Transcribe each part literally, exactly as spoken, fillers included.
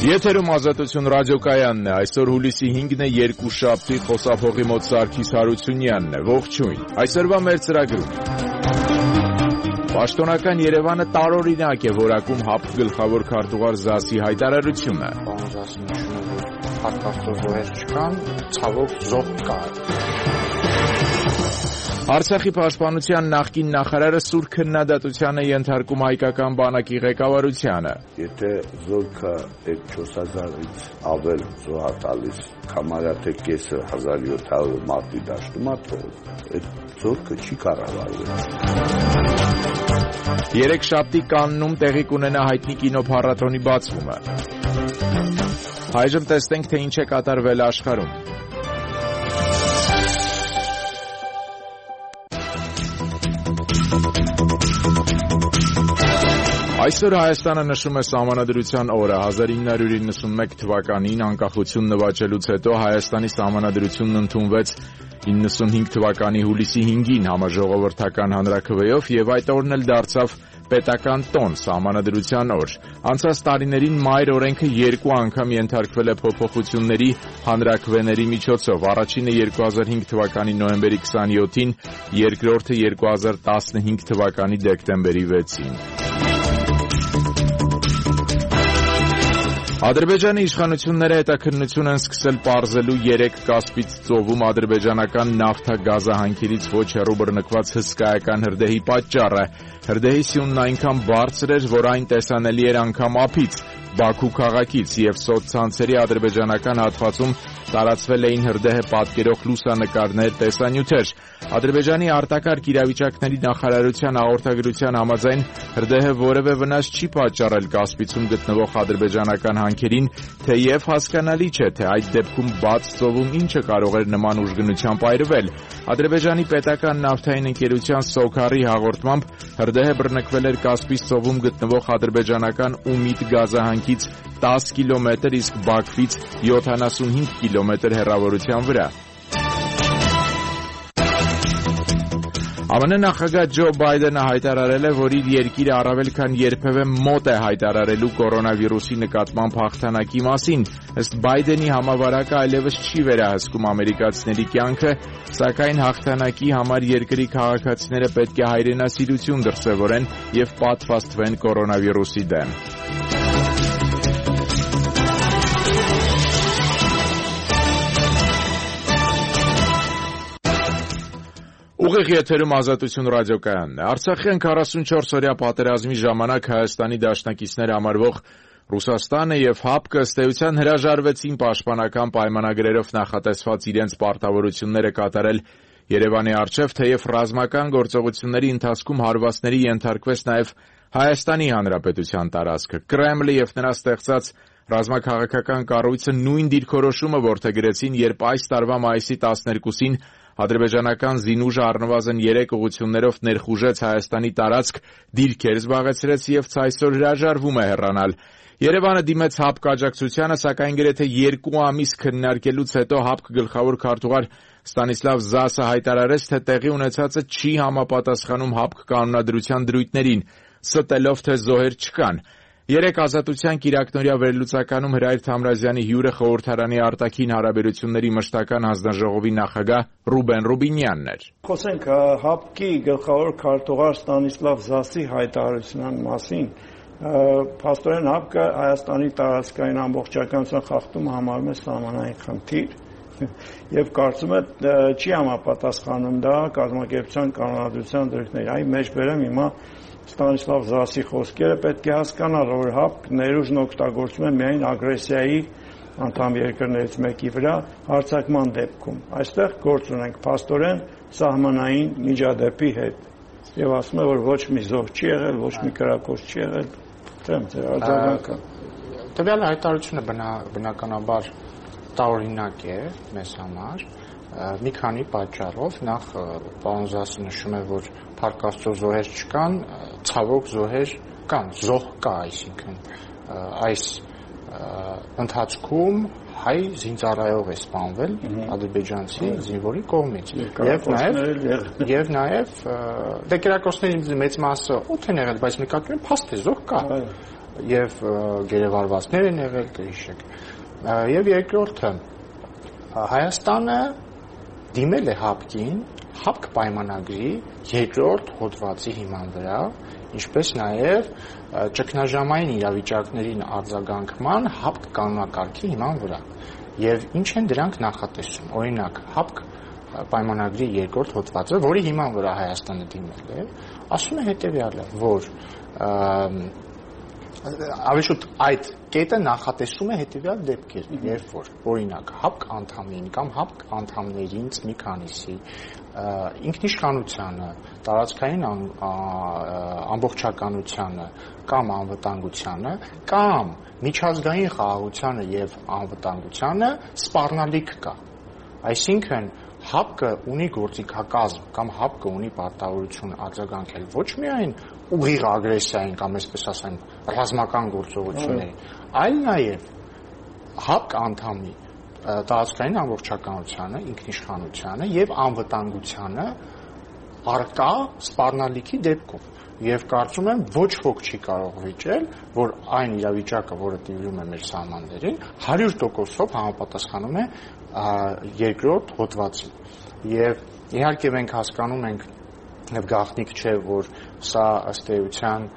Եթերում Ազատություն ռադիոկայանն է, այսօր հուլիսի հինգն է, երկուշաբթի, խոսափողի մոտ Սարգիս Հարությունյանն է, ողջույն, այսօրվա մեր ծրագրում։ Պաշտոնական Երևանը տարօրինակ է որակում ՀԱՊԿ գլխավոր քարտուղար Զասի հայտարարությունը։ Պարոն Զասին նշում է, որ հարկաստո զոհեր չկան, ցավոք զոհ կա։ Արցախի պաշտպանության նախկին նախարարը սուր քննադատության է ենթարկում հայկական բանակի ղեկավարությանը։ Եթե զորքը չորս հազարից ավել զոհ տալիս, համարյա թե կեսը հազար յոթ հարյուր մարտի դաշտում է թողել, այդ զորքը չի կառավարվել։ Երեքշաբթի Կաննում տեղի կունենա հայտնի կինոփառատոնի բացումը։ Այժմ տեսնենք, թե ինչ է կատարվել աշխարհում։ Այսօր Հայաստանը նշում է Սահմանադրության օրը։ հազար ինը հարյուր իննսունմեկ թվականին անկախություն նվաճելուց հետո Հայաստանի Սահմանադրությունն ընդունվեց իննսունհինգ թվականի հուլիսի հինգին համաժողովրդական հանրաքվեով եւ այդ օրն էլ դարձավ պետական տոն Սահմանադրության օր։ Անցած տարիներին մայր օրենքը երկու անգամ ենթարկվել է փոփոխությունների հանրաքվեների միջոցով։ Առաջինը երկու հազար հինգ թվականի նոյեմբերի քսանյոթին, երկրորդը երկու հազար տասնհինգ թվականի դեկտեմբերի վեցին։ Ադրբեջանի իշխանությունները հետաքննություն են սկսել պարզելու երեք Կասպից ծովում ադրբեջանական նավթագազահանքերից ոչ հեռու բռնկված հսկայական հրդեհի պատճառը։ Հրդեհի սյունն այնքան բարձր էր, որ այն տեսանելի էր անգամ ափից, Բաքու քաղաքից, եւ սոցցանցերի ադրբեջանական հատվածում տարածվել էին հրդեհը պատկերող լուսանկարներ, տեսանյութեր։ Ադրբեջանի արտակարգ իրավիճակների նախարարության հաղորդագրության համաձայն հրդեհը որևէ վնաս չի պատճառել Կասպիցում գտնվող ադրբեջանական հանքերին, թեև հասկանալի չէ, թե այդ դեպքում բաց ծովում ինչը կարող էր նման ուժգնությամբ այրվել։ Ադրբեջանի պետական նավթային ընկերության Սոքարի հաղորդմամբ հրդեհը բռնկվել էր Կասպից ծովում գտնվող ադրբեջանական Ումիդ գազահանքից տասը կիլոմետր, իսկ Բաքվից յոթանասունհինգ կիլոմետր հեռավորության վրա։ ԱՄՆ նախագահ Ջո Բայդենը հայտարարել է, որ իր երկիրը առավել քան երբևէ մոտ է հայտարարելու կորոնավիրուսի նկատմամբ հաղթանակի մասին։ Ըստ Բայդենի համավարակը այլևս չի վերահսկում ամերիկացիների կյանքը, սակայն հաղթանակի համար երկրի քաղաքացիները պետք է հայրենասիրություն դրսևորեն եւ պատվաստվեն կորոնավիրուսի դեմ։ Ուղիղ եթերում Ազատություն ռադիոկայանն է։ Արցախյան քառասունչորս օրյա պատերազմի ժամանակ Հայաստանի դաշնակիցներ համարվող Ռուսաստանը եւ ՀԱՊԿ-ը ըստ էության հրաժարվեցին պաշտպանական պայմանագրերով նախատեսված իրենց պարտավորությունները կատարել Երևանի առջև, թեև ռազմական գործողությունների ընթացքում հարվածների ենթարկվեց նաեւ Հայաստանի Հանրապետության տարածքը։ Կրեմլը եւ նրա ստեղծած ռազմաքաղաքական կառույցը նույն դիրքորոշումը որդեգրեցին, երբ այս տարվա մայիսի տասներկուսին ադրբեջանական զինուժը առնվազն երեք ուղղություններով ներխուժեց Հայաստանի տարածք, դիրքեր զբաղեցրեց եւ ցայսօր հրաժարվում է հեռանալ։ Երևանը դիմեց ՀԱՊԿ աջակցությանը, սակայն գրեթե երկու ամիս քննարկելուց հետո ՀԱՊԿ գլխավոր քարտուղար Ստանիսլավ Զասը հայտարարեց, թե տեղի ունեցածը չի համապատասխանում ՀԱՊԿ կանոնադրության դրույթներին, ստելով, թե զոհեր չկան։ Երեք Ազատության կիրակնօրյա վերլուծականում Հրայր Թամրազյանի հյուրը խորհրդարանի արտաքին հարաբերությունների մշտական հանձնաժողովի նախագահ Ռուբեն Ռուբինյանն էր։ Խոսենք ՀԱՊԿ-ի գլխավոր քարտուղար Ստանիսլավ Զասի հայտարարության մասին։ Փաստորեն ՀԱՊԿ-ը Հայաստանի տարածքային ամբողջականության խախտումը համարում է սահմանային խնդիր եւ կարծում է չի համապատասխանում դա կազմակերպության կանոնադրության դրույթներին։ Այն մեջ բերեմ հիմա Ստանիսլավ Զասի խոսքերը, պետք է հասկանալ, որ ՀԱՊԿ ներուժն օգտագործում է միայն ագրեսիայի անդամ երկրներից մեկի վրա հարձակման դեպքում։ Այստեղ գործ ունենք փաստորեն սահմանային միջադեպի հետ։ Եվ ասում է, որ ոչ մի զոհ չի եղել, ոչ մի կրակոց չի եղել։ Դեմ ձեր արձագանքը։ Տվյալ հայտարարությունը բնականաբար տարօրինակ է մեզ համար մի քանի պատճառով։ Նախ պարոն Զասը նշում է, որ փառքաստո զոհեր չկան, ցավոք զոհեր կան, զոհ կա, այսինքն այս ընթացքում հայ զինծառայող է սպանվել ադրբեջանցի զինվորի կողմից եւ նաեւ եւ նաեւ դե կերակոցների մեծ մասը օդ են եղել, բայց նկատում եմ փաստ է, զոհ կա։ եւ գերեվարվածներ են եղել, կհիշեք։ Եվ երկրորդը Հայաստանը դիմել է ՀԱՊԿ-ին ՀԱՊԿ պայմանագրի երկրորդ հոդվածի հիման վրա, ինչպես նաև ճգնաժամային իրավիճակներին արձագանքման ՀԱՊԿ կանոնակարգի հիման վրա։ Եվ ինչ են դրանք նախատեսում։ Օրինակ, ՀԱՊԿ պայմանագրի երկրորդ հոդվածը, որի հիման վրա Հայաստանը դիմել է, ասում է հետևյալը, որ ավելի շուտ այդ կետը նախատեսում է հետևյալ դեպքեր, երբ որ օրինակ ՀԱՊԿ անդամին կամ ՀԱՊԿ անդամներից մի քանիսի ինքնիշխանությանը, տարածքային ամբողջականությանը կամ անվտանգությանը կամ միջազգային խաղաղությանը եւ անվտանգությանը սպառնալիք կա։ Այսինքն ՀԱՊԿ-ը ունի գործիքակազմ կամ ՀԱՊԿ-ը ունի պարտավորություն արձագանքել ոչ միայն ուղիղ ագրեսիային կամ այսպես ասեմ ռազմական գործողությունների, այլ նաև ՀԱՊԿ անդամի տարածքային ամբողջականությանը, ինքնիշխանությանը եւ անվտանգությանը արկա սպառնալիքի դեպքում։ Եվ կարծում եմ ոչ ոք չի կարող վիճել, որ այն իրավիճակը, որը տիրում է մեր սահմաններին, հարյուր տոկոսով համապատասխանում է երկրորդ հոդվածին։ Եվ իհարկե մենք հասկանում ենք եւ գաղտնիք չէ, որ սա ըստ էության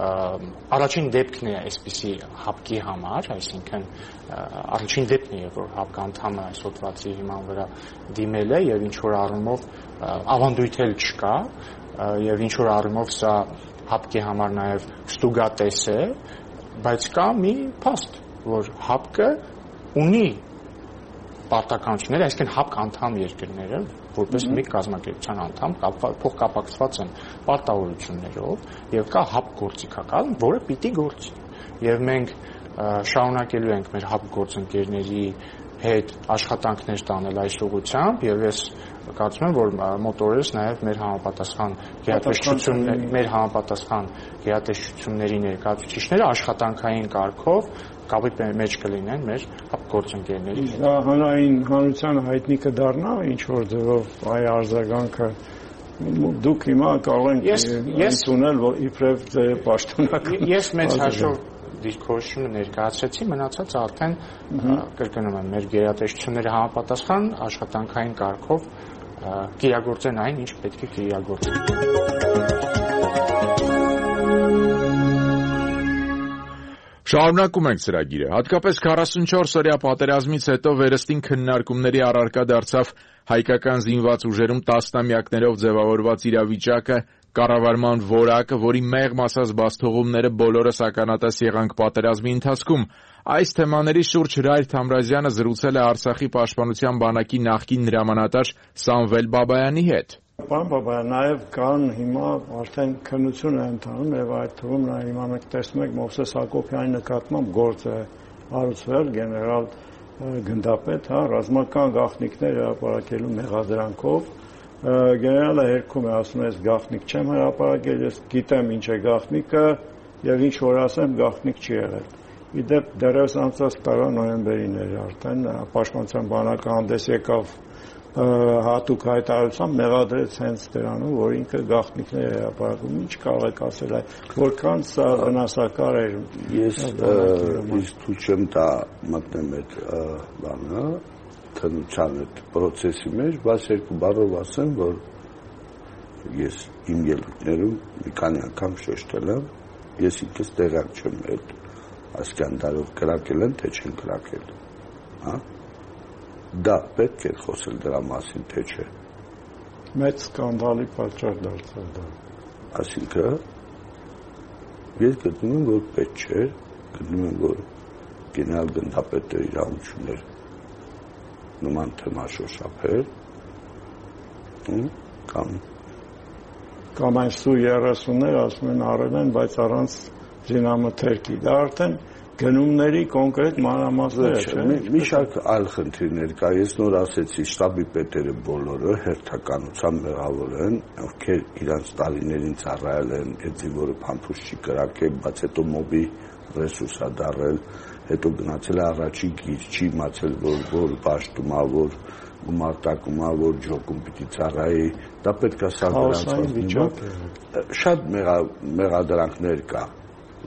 առաջին դեպքն է այսպիսի ՀԱՊԿ-ի համար, այսինքն առաջին դեպքն է, որ ՀԱՊԿ անդամը այս հոդվածի հիման վրա դիմել է եւ ինչ որ առումով ավանդույթ էլ չկա եւ ինչ որ առումով սա ՀԱՊԿ-ի համար նաեւ ստուգատես է, բայց կա մի փաստ, որ ՀԱՊԿ-ը ունի պարտականություններ, այսինքն ՀԱՊԿ անդամ երկրները, որպես մի կազմակերպության անդամ, փոխկապակցված են պարտավորություններով եւ կա ՀԱՊԿ գործիքակազմ, որը պիտի գործի։ Եվ մենք շարունակելու ենք մեր ՀԱՊԿ գործընկերների հետ աշխատանքներ տանել այս ուղղությամբ եւ ես կարծում եմ, որ մոտ օրերս նաեւ մեր համապատասխան գերատեսչություններ, մեր համապատասխան գերատեսչությունների ներկայացուցիչները աշխատանքային կարգով կապի մեջ կլինեն մեր գործընկերների հետ։ Դա հանրային հանրության հայտնի կդառնա ինչ որ ձևով այ արձագանքը դուք հիմա կարող եք ընդունել, որ իբրև ձեր պաշտոնական։ Ես մեծ հաշվով դիրքորոշումը ներկայացրեցի, մնացած արդեն կրկնում եմ, մեր գերատեսչությունները համապատասխան աշխատանքային կարգով կիրագործեն այն, ինչ պետք է կիրագործեն։ Շարունակում ենք ծրագիրը։ Հատկապես քառասունչորս օրյա պատերազմից հետո վերստին քննարկումների առարկա դարձավ հայկական զինված ուժերում տասնամյակներով ձևավորված իրավիճակը, կառավարման որակը, որի մեղմ ասած բացթողումները բոլորս ականատես եղանք պատերազմի ընթացքում։ Այս թեմաների շուրջ Հրայր Թամրազյանը զրուցել է Արցախի պաշտպանության բանակի նախկին հրամանատար Սամվել Բաբայանի հետ։ Պարոն Բաբայան, նաև կան հիմա արդեն քննություն է ընթանում եւ այդ թվում նա հիմա մենք տեսնում ենք Մովսես Հակոբյանի նկատմամբ գործ է հարուցվել գեներալ գնդապետ, հա, ռազմական գաղտնիքներ հրապարակելու մեղադրանքով։ Գեներալը հերքում է, ասում է, ես գաղտնիք չեմ հրապարակել, ես գիտեմ ինչ է գաղտնիքը եւ ինչ որ ասեմ գաղտնիք չի եղել։ Իդեպ դեռևս անցած տարվա նոյեմբերին էր արդեն պաշտպանության բանակը հանդես եկավ հատուկ հայտարարությամբ մեղադրեց հենց դրանում, որ ինքը գաղտնիքներ է հրապարակում։ Ինչ կարող եք ասել, որքան սա վնասակար էր։ Ես ինձ թույլ չեմ տա մտնեմ այդ բանը, քննության այդ process-ի մեջ, բայց երկու բառով ասեմ, որ ես իմ ելույթներում մի քանի անգամ շեշտել եմ, ես ինքս տեղյակ չեմ այդ ասկանդարով կրակել են, թե չեն կրակել, հա։ Դա պետք է խոսել դրա մասին, թե չէ։ Մեծ սկանդալի պատճառ դարձավ դա։ Այսինքն ես գտնում եմ, որ պետք չէ, գտնում եմ, որ գեներալ գնդապետը իրավունքներ նման թեմա շոշափել, կամ կամ այն սու երեսուններ ասում են առել են, բայց առանց զինամթերքի։ Դա արդեն գնումների կոնկրետ մանրամասներ չէ։ Մի շարք այլ խնդիրներ կա, ես նոր ասեցի, շտաբի պետերը բոլորը հերթականության մեղավոր են, ովքեր իրանց տարիներին ծառայել են, այդ զինվորը փամփուշտ չի կրակել, բայց հետո մոբի ռեսուրս ա դարել, հետո գնացել է առաջի գիր, չի իմացել, որ որ պաշտում ա, որ գումարտակում ա, որ ջոկում պիտի ծառայի, դա պետք է սա դրանց վիճակ։ Շատ մեղադրանքներ կա,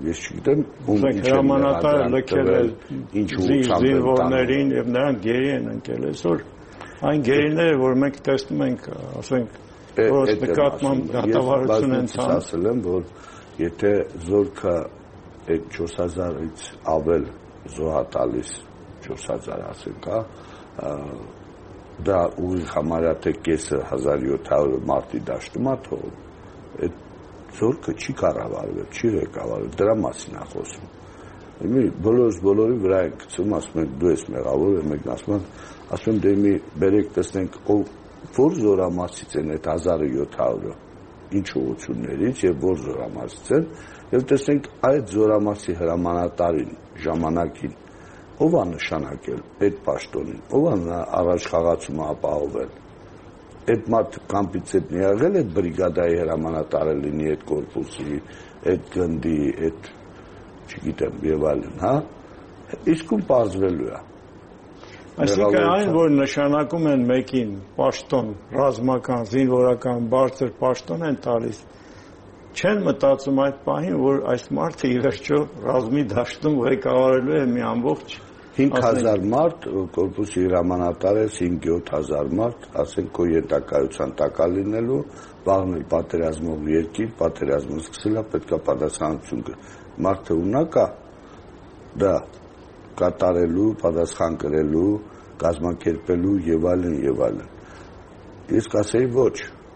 ես չգիտեմ ում ինչ հրամանատարը լքել է զինվորներին եւ նրանք գերի են ընկել այսօր այն գերիները որ մենք տեսնում ենք ասենք որ նկատմամբ դատավարություն են ցան ասել եմ որ եթե զորքը այդ չորս հազարից ավել զոհա տալիս չորս հազար ասենք հա դա ուղիղ համարյա թե կեսը հազար յոթ հարյուր մարտի դաշտում է թողում այդ զորքը չի կառավարվել չի ղեկավարվել դրա մասին է խոսում մի բոլորս բոլորի վրա են գցում ասում են դու ես մեղավոր եմ մեկն ասում են ասում դե մի բերեք տեսնենք ով որ զորամասից են այդ հազար յոթ հարյուրը ինչ ուղղություններից եւ որ զորամասից են եւ տեսնենք այդ զորամասի հրամանատարին ժամանակին ով է նշանակել այդ պաշտոնին ով է առաջ խաղացումը ապահովել այդ մարդ կամպից այդ եղել այդ բրիգադայի հրամանատարը լինի այդ կորպուսի այդ գնդի այդ չգիտեմ եւ այլն հա իսկ ում բարձվելու է այսինքն այն որ նշանակում են մեկին պաշտոն ռազմական զինվորական բարձր պաշտոն են տալիս չեն մտածում այդ պահին որ այս մարդը ի վերջո ռազմի դաշտում ղեկավարելու է մի ամբողջ հինգ հազար մարդ կորպուսի հրամանատար է հինգ յոթ հազար մարդ ասենք քո ենթակայության տակա լինելու վաղն էլ պատերազմով երկիր պատերազմը սկսել է պետք է պատասխանատվություն մարդը ունակ է դա կատարելու պատասխան կրելու կազմակերպելու եւ այլն եւ այլն ես կասեի ոչ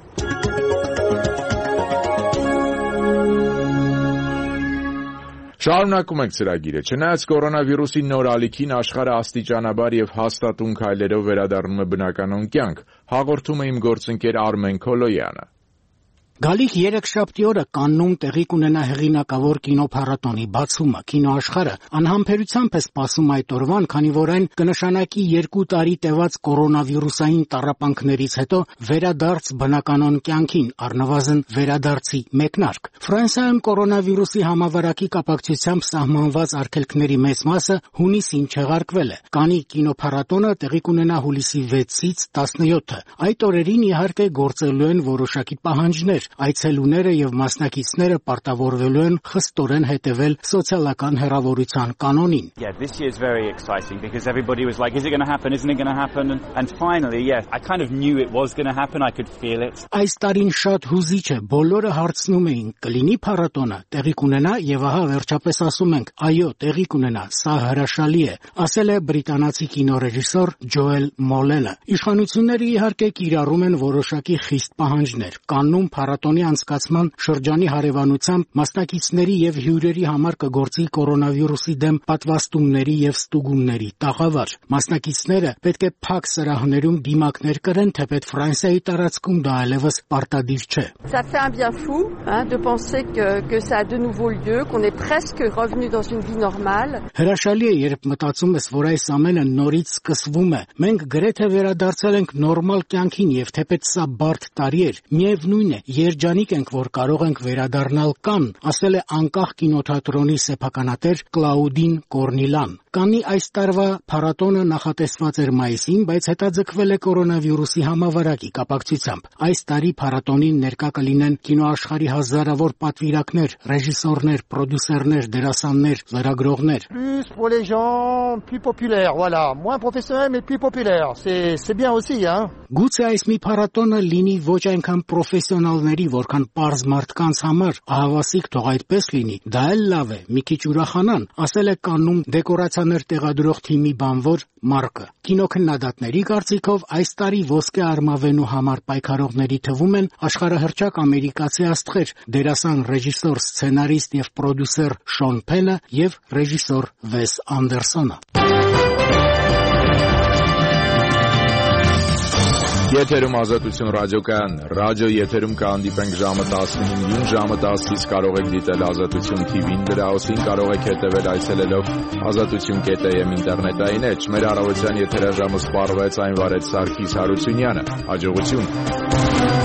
Շարունակում ենք ծրագիրը։ Չնայած կորոնավիրուսի նոր ալիքին աշխարհը աստիճանաբար եւ հաստատուն քայլերով վերադառնում է բնականոն կյանք, հաղորդում է իմ գործընկեր Արմեն Քոլոյանը։ Գալիք երեքշաբթի օրը Կաննում տեղի կունենա հեղինակավոր կինոփառատոնի բացումը։ Կինոաշխարհը անհամբերությամբ է սպասում այդ օրվան, քանի որ այն կնշանակի երկու տարի տևած կորոնավիրուսային տառապանքներից հետո վերադարձ բնականոն կյանքին, առնվազն վերադարձի մեկնարկ։ Ֆրանսիայում կորոնավիրուսի համավարակի կապակցությամբ սահմանված արգելքների մեծ մասը հունիսին չեղարկվել է։ Կանի կինոփառատոնը տեղի կունենա հուլիսի վեցից տասնյոթը։ Այդ օրերին իհարկե գործելու են որոշակի պահանջներ։ Այցելուները եւ մասնակիցները պարտավորվելու են խստորեն հետևել սոցիալական հեռավորության կանոնին։ Yeah, this year is very exciting because everybody was like, is it going to happen, isn't it going to happen? And, and finally, yeah, I kind of knew it was going to happen, I could feel it. Այս տարին շատ հուզիչ է, բոլորը հարցնում էին, կլինի փառատոնը, տեղի կունենա եւ ահա վերջապես ասում ենք, այո, տեղի կունենա, սա հրաշալի է, ասել է բրիտանացի կինոռեժիսոր Ջոել Մոլելը։ Իշխանությունները իհարկե կիրառում են որոշակի խիստ պահանջներ։ Կաննում փառատոնի անցկացման շրջանի հարևանությամբ մասնակիցների եւ հյուրերի համար կգործի կորոնավիրուսի դեմ պատվաստումների եւ ստուգումների տաղավար։ Մասնակիցները պետք է փակ սրահներում դիմակներ կրեն, թեպետ Ֆրանսիայի տարածքում դա այլևս պարտադիր չէ։ Ça fait un bien fou, hein, de penser que que ça a de nouveau lieu, qu'on est presque revenu dans une vie normale. Հրաշալի է, երբ մտածում ես, որ այս ամենը նորից սկսվում է։ Մենք գրեթե վերադարձել ենք նորմալ կյանքին եւ թեպետ սա բարդ տարի էր, միևնույն է, երջանիկ ենք, որ կարող ենք վերադառնալ Կանն, ասել է անկախ կինոթատրոնի սեփականատեր Կլաուդին Կորնիլան։ Կանի այս տարվա փառատոնը նախատեսված էր մայիսին, բայց հետաձգվել է կորոնավիրուսի համավարակի կապակցությամբ։ Այս տարի փառատոնին ներկա կլինեն կինոաշխարհի հազարավոր պատվիրակներ, ռեժիսորներ, պրոդյուսերներ, դերասաններ, լրագրողներ։ Plus pour les gens plus populaires, voilà, moins professionnels mais plus populaires. C'est c'est bien aussi, hein. Գուցե այս մի փառատոնը լինի ոչ այնքան պրոֆեսիոնալների, որքան պարզ մարդկանց համար, ահավասիկ թող այդպես լինի, դա էլ լավ է, մի քիչ ուրախանան, ասել է Կաննում դեկորացիաներ տեղադրող թիմի բանվոր Մարկը։ Կինոքննադատների կարծիքով այս տարի ոսկե արմավենու համար պայքարողների թվում են աշխարհահռչակ ամերիկացի աստղեր, դերասան, ռեժիսոր, սցենարիստ եւ պրոդյուսեր Շոն Փենը եւ ռեժիսոր Վես Անդերսոնը։ Եթերում Ազատություն ռադիոկայանն է։ Ռադիո եթերում կհանդիպենք ժամը տասնհինգին, ժամը տասից կարող եք դիտել Ազատություն թի վին, դրա օսին կարող եք հետևել այցելելով ազատություն կետ էմ ինտերնետային էջ։ Մեր առավոտյան եթերաժամը սպառվեց, այն վարեց Սարգիս Հարությունյանը։ Հաջողություն։